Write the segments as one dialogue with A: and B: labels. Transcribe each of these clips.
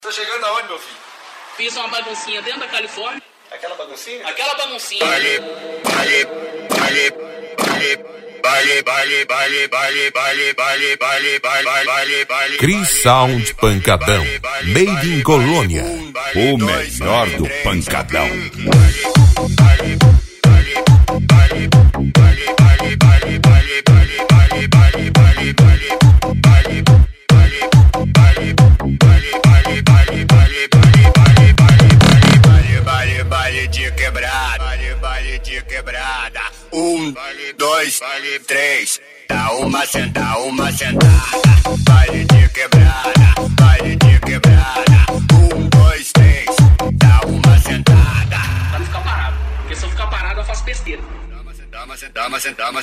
A: Tá chegando aonde, meu filho?
B: Fiz uma baguncinha dentro da Califórnia.
A: Aquela baguncinha?
B: Aquela baguncinha.
C: Chris Sound Pancadão, Made in Colônia, o melhor do pancadão.
D: Baile de quebrada. 1, 2, 3. Dá uma sentada. Baile de quebrada. 1, 2, 3. Dá uma sentada.
B: Pra não ficar parado. Porque se eu ficar parado, eu faço besteira.
D: Dá uma sentada.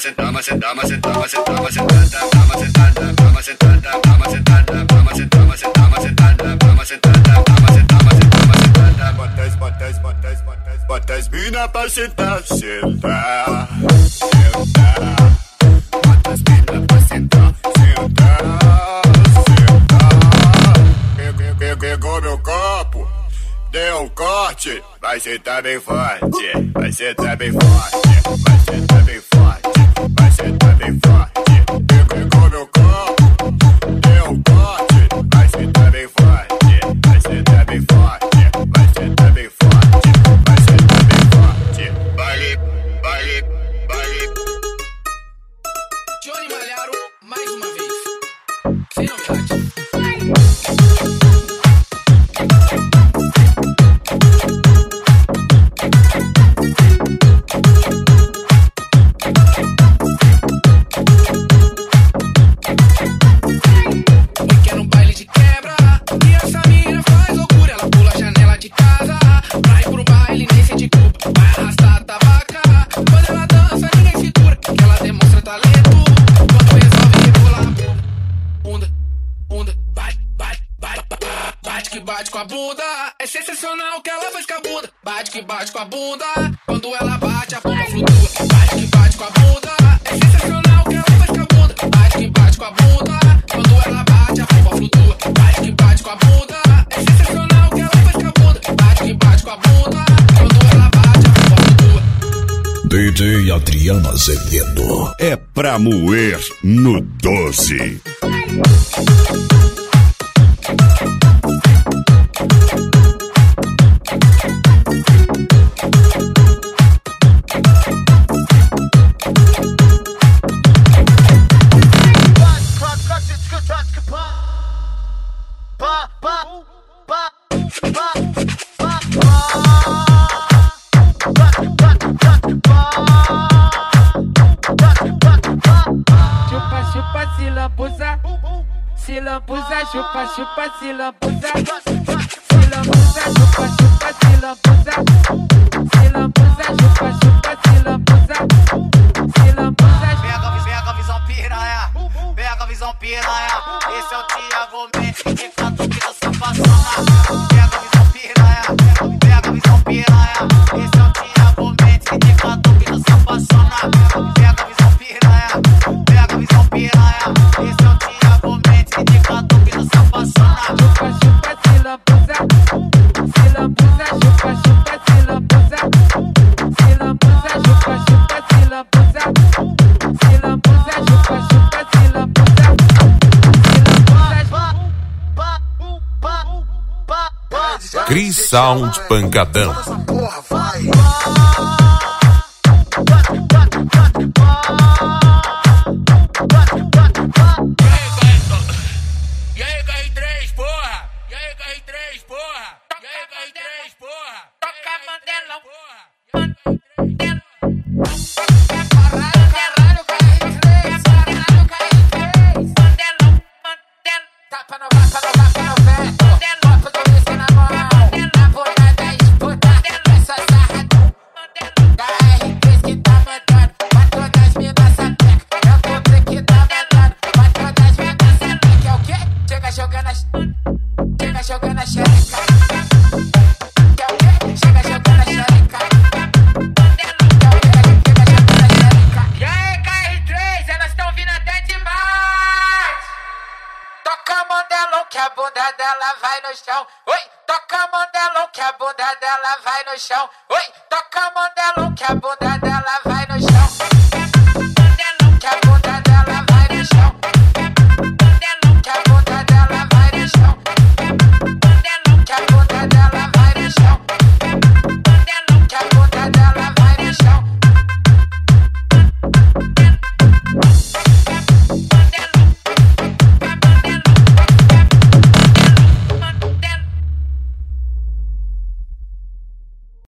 D: Bota as mina pra sentar. Bota as mina pra sentar. Pegou meu copo, deu um corte. Vai sentar bem forte. Pegou meu copo, deu um corte. Vai sentar bem forte.
B: Johnny Malharo, mais uma vez. Sem novidade. Porque no baile de quebra, e essa mina faz loucura. Ela pula a janela de casa, vai pro baile, nem sente culpa. Vai arrastar a tabaca, quando ela dança ninguém segura. Que ela demonstra talento, quando resolve rebolar a bunda, bate que bate com a bunda. É sensacional o que ela faz com a bunda. Bate que bate com a bunda, quando ela bate a bomba flutua. Bate que bate com a bunda, é sensacional o que ela faz com a bunda. Bate que bate com a bunda, quando ela bate a bomba flutua. Bate que bate com a bunda, é sensacional o que ela faz com a bunda. Bate que bate com a bunda, quando ela bate a bomba flutua.
C: DJ Adriano Azevedo é pra moer no 12.
E: Se lambuza, chupa, se lambuza. Se lambuza, chupa, se lambuza. Se lambuza, chupa, se lambuza. Se lambuza.
F: Pega a visão piranha. Pega a visão piranha. Esse é o Thiago Mendes, indicador que dança passona. Pega a visão piranha. Pega a visão piranha. Esse é o Thiago Mendes, indicador que dança passona. Pega a visão piranha. Pega a visão piranha. Esse é o Thiago Mendes, indicador que dança passona.
E: Chupa, se lambuza. Se lambuza, chupa, se lambuza. Se lambuza, chupa, se lambuza. Se lambuza, chupa, se lambuza.
C: Chris Sound Pancadão.
B: E aí, KR3, porra! E aí, KR3, porra! E aí, KR3, porra!
E: Toca Mandelão, tapa no vento. Copo do whisky na mão. Na bunda da disputa. Essa sarra da R3 que tá mandando. Pra todas as minas sapeca. É o doble que tá mandando. Pra todas as minas sapeca. É o quê? Chega jogando a xereca. É o quê? Chega jogando a xereca. E aí, KR3, elas tão vindo até demais. Toca Mandelão que a bunda bunda dela vai no chão. Oi, toca a mão dela que a bunda dela vai no chão. Oi, toca a mão dela que a bunda dela vai no chão.